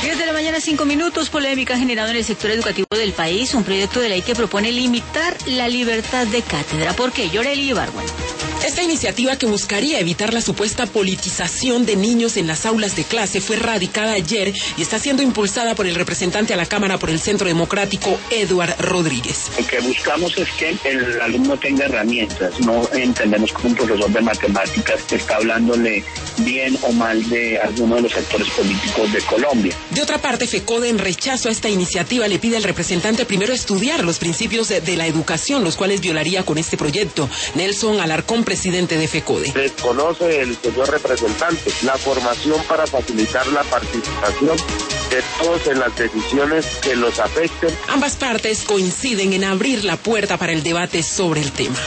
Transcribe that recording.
10 de la mañana, 5 minutos. Polémica ha generado en el sector educativo del país un proyecto de ley que propone limitar la libertad de cátedra. ¿Por qué? Yoreli Ibargüen. Esta iniciativa, que buscaría evitar la supuesta politización de niños en las aulas de clase, fue radicada ayer y está siendo impulsada por el representante a la Cámara por el Centro Democrático, Eduard Rodríguez. Lo que buscamos es que el alumno tenga herramientas. No entendemos como un profesor de matemáticas que está hablándole bien o mal de alguno de los sectores políticos de Colombia. De otra parte, FECODE, en rechazo a esta iniciativa, le pide al representante primero estudiar los principios de la educación, los cuales violaría con este proyecto. Nelson Alarcón, presidente de FECODE. Desconoce el señor representante la formación para facilitar la participación de todos en las decisiones que los afecten. Ambas partes coinciden en abrir la puerta para el debate sobre el tema.